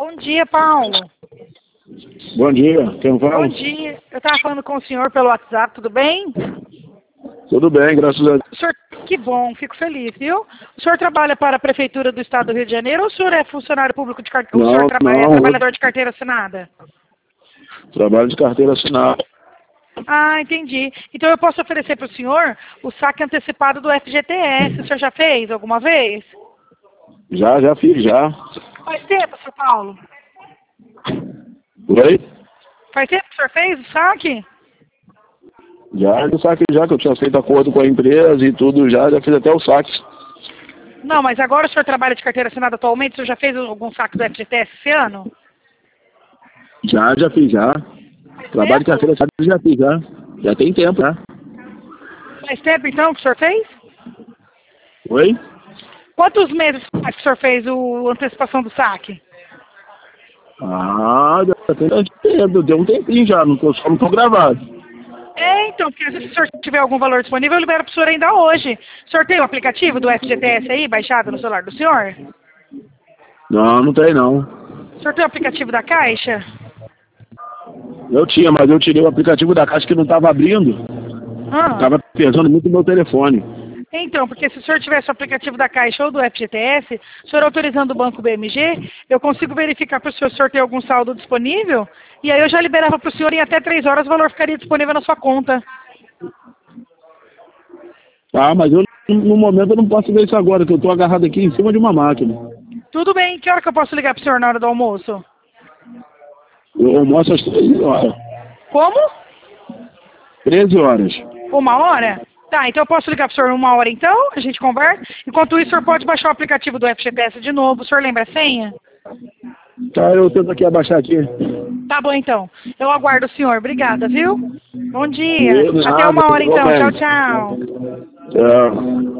Bom dia, Paulo. Bom dia, quem fala? Bom dia. Eu estava falando com o senhor pelo WhatsApp, tudo bem? Tudo bem, graças a Deus. O senhor, que bom, fico feliz, viu? O senhor trabalha para a Prefeitura do Estado do Rio de Janeiro ou o senhor é funcionário público de carteira? O senhor é trabalhador de carteira assinada? Trabalho de carteira assinada. Ah, entendi. Então eu posso oferecer para o senhor o saque antecipado do FGTS. O senhor já fez alguma vez? Já fiz, já. Faz tempo, seu Paulo? Oi? Faz tempo que o senhor fez o saque? Já no saque já, que eu tinha feito acordo com a empresa e tudo, já fiz até o saque. Não, mas agora o senhor trabalha de carteira assinada atualmente? O senhor já fez algum saque do FGTS esse ano? Já fiz, já. Trabalho de carteira assinada já fiz, já. Já tem tempo, já. Faz tempo, então, que o senhor fez? Oi? Quantos meses faz que o senhor fez a antecipação do saque? Ah, já tem tempo, deu um tempinho já, só não tô gravado. É, então, porque se o senhor tiver algum valor disponível, eu libero para o senhor ainda hoje. O senhor tem o aplicativo do FGTS aí, baixado no celular do senhor? Não tem não. O senhor tem o aplicativo da Caixa? Eu tinha, mas eu tirei o aplicativo da Caixa que não estava abrindo. Estava pesando muito o meu telefone. Então, porque se o senhor tivesse o aplicativo da Caixa ou do FGTS, o senhor autorizando o Banco BMG, eu consigo verificar para o senhor se o senhor tem algum saldo disponível, e aí eu já liberava para o senhor em até 3 horas o valor ficaria disponível na sua conta. Ah, mas eu no momento eu não posso ver isso agora, que eu estou agarrado aqui em cima de uma máquina. Tudo bem, que hora que eu posso ligar para o senhor na hora do almoço? Eu almoço às 13 horas. Como? 13 horas. 1 hora? Tá, então eu posso ligar para o senhor 1 hora então, a gente conversa. Enquanto isso, o senhor pode baixar o aplicativo do FGTS de novo. O senhor lembra a senha? Tá, eu tento aqui abaixar aqui. Tá bom então. Eu aguardo o senhor. Obrigada, viu? Bom dia. Nada, Até 1 hora então. bem. Tchau, tchau. Tchau.